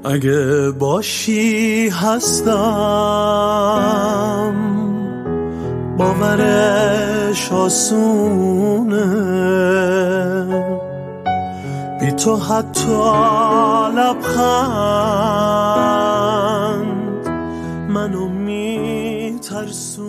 اگه باشی هستم، باورش آسونه، بی تو حتی لبخند منو میترسونه.